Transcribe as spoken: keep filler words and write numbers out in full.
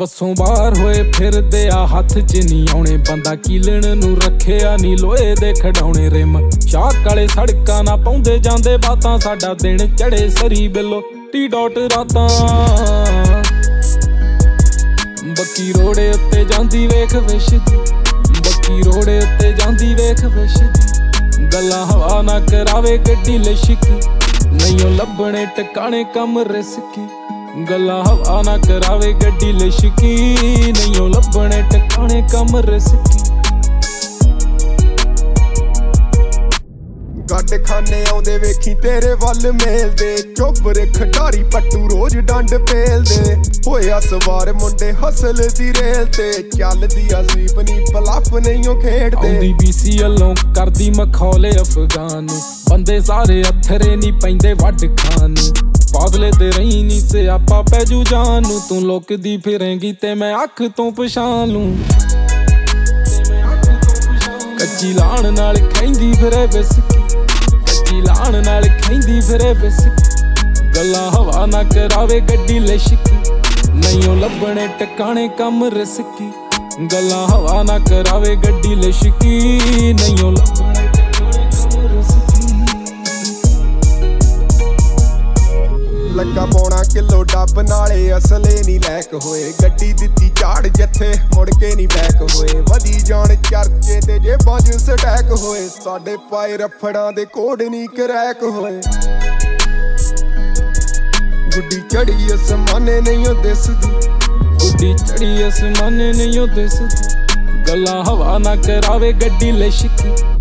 ਵਸੋਂ ਬਾਹਰ ਹੋਏ ਫਿਰਦੇ ਆ ਹੱਥ ਚ ਨਹੀਂ ਆਉਣੇ। ਬੰਦਾ ਕੀਲਣ ਨੂੰ ਰੱਖਿਆ ਨੀ ਲੋਹੇ ਦੇ ਖਡਾਉਣੇ। ਰਿਮ ਸ਼ਾਕ ਵਾਲੇ ਸੜਕਾਂ ਨਾ ਪਾਉਂਦੇ ਜਾਂਦੇ ਬਾਤਾਂ। ਸਾਡਾ ਦਿਨ ਚੜੇ ਸਰੀ ਬਿੱਲੋ ਟੀ ਡਾਟ ਰਾਤਾਂ। ਬੱਕੀ ਰੋੜੇ ਉੱਤੇ ਜਾਂਦੀ ਵੇਖ ਵਿਸ਼ਦੀ। ਬੱਕੀ ਰੋੜੇ ਉੱਤੇ ਜਾਂਦੀ ਵੇਖ ਵਿਸ਼ਦੀ। ਗੱਲਾਂ ਹਵਾ ਨਾ ਕਰਾਵੇ ਗੱਡੀ ਲਿਸ਼ਕੀ। ਨਹੀਂ ਉਹ ਲੱਭਣੇ ਟਿਕਾਣੇ ਕੰਮ ਰਿਸਕੀ। ਗੱਲਾਂ ਹਵਾ ਨਾ ਕਰਾਵੇ ਗੱਡੀ ਲਿਸ਼ਕੀ। ਨਹੀਂ ਉਹ ਲੱਭਣੇ ਟਿਕਾਣੇ ਕੰਮ ਰਿਸਕੀ। ਗੱਡ ਖਾਨੇ ਆਉਂਦੇ ਵੇਖੀ ਤੇਰੇ ਵੱਲ ਮੇਲਦੇ। ਚੋਬਰ ਖਿਡਾਰੀ ਪੱਟੂ ਰੋਜ਼ ਡੰਡ ਪੇਲਦੇ। ਹੋਇਆ ਸਵਾਰ ਮੁੰਡੇ ਹਸਲ ਦੀ ਰੇਲ ਤੇ। ਚੱਲਦੀ ਆ ਸਵੀਪ ਨੀ ਬਲਫ ਨਹੀਂ ਉਹ ਖੇਡਦੇ। ਆਉਂਦੀ ਬੀਸੀ ਵੱਲੋਂ ਕਰਦੀ ਮਖੌਲੇ ਅਫਗਾਨ ਨੂੰ। ਬੰਦੇ ਸਾਰੇ ਅੱਥਰੇ ਨੀ ਪੈਂਦੇ ਵੱਢ ਖਾਨ ਨੂੰ। ਫਾਸਲੇ ਤੇ ਰਹੀ ਨੀ ਸਿਆਪਾ ਪੈ ਜੂ ਜਾਨ ਨੂੰ। ਤੂੰ ਲੁਕਦੀ ਫਿਰੇਂਗੀ ਤੇ ਮੈਂ ਅੱਖ ਤੋਂ ਪਛਾਣ ਲੂੰ। ਕੱਚੀ ਲਾਣ ਨਾਲ ਖੈਂਦੀ ਫਿਰੇ ਵਿਸਕੀ। ਕੱਚੀ ਲਾਣ ਨਾਲ ਖੈਂਦੀ ਫਿਰੇ ਵਿਸਕੀ। ਗੱਲਾਂ ਹਵਾ ਨਾ ਕਰਾਵੇ ਗੱਡੀ ਲਿਸ਼ਕੀ। ਨਹੀਂ ਉਹ ਲੱਭਣੇ ਟਿਕਾਣੇ ਕੰਮ ਰਿਸਕੀ। ਗੱਲਾਂ ਹਵਾ ਨਾ ਕਰਾਵੇ ਗੱਡੀ ਲਿਸ਼ਕੀ। ਨਹੀਂ ਉਹ ਲੱਭਣੇ ਟਿਕਾਣੇ ਕੰਮ ਰਿਸਕੀ। ਲੱਗਾ ਪੌਣਾ ਕਿਲੋ ਡੱਬ ਨਾਲੇ ਅਸਲੇ ਨੀ ਲੈਕ ਹੋਏ। ਗੱਡੀ ਦਿੱਤੀ ਝਾੜ ਜਿੱਥੇ ਮੁੜ ਕੇ ਨੀ ਬੈਕ ਹੋਏ। ਵਧੀ ਜਾਣ ਚਰਚੇ ਤੇ ਜੇ ਬਾਜ ਸਟੈਕ ਹੋਏ। ਸਾਡੇ ਪਾਏ ਰਫੜਾਂ ਦੇ ਕੋਡ ਨੀ ਕਰੈਕ ਹੋਏ। ਗੁੱਡੀ ਚੜੀ ਅਸਮਾਨੇ ਨਹੀਂ ਉਹ ਦਿਸਦੀ। ਗੁੱਡੀ ਚੜੀ ਅਸਮਾਨੇ ਨਹੀਂ ਉਹ ਦਿਸਦੀ। ਗੱਲਾਂ ਹਵਾ ਨਾ ਕਰਾਵੇ ਗੱਡੀ ਲਿਸ਼ਕੀ।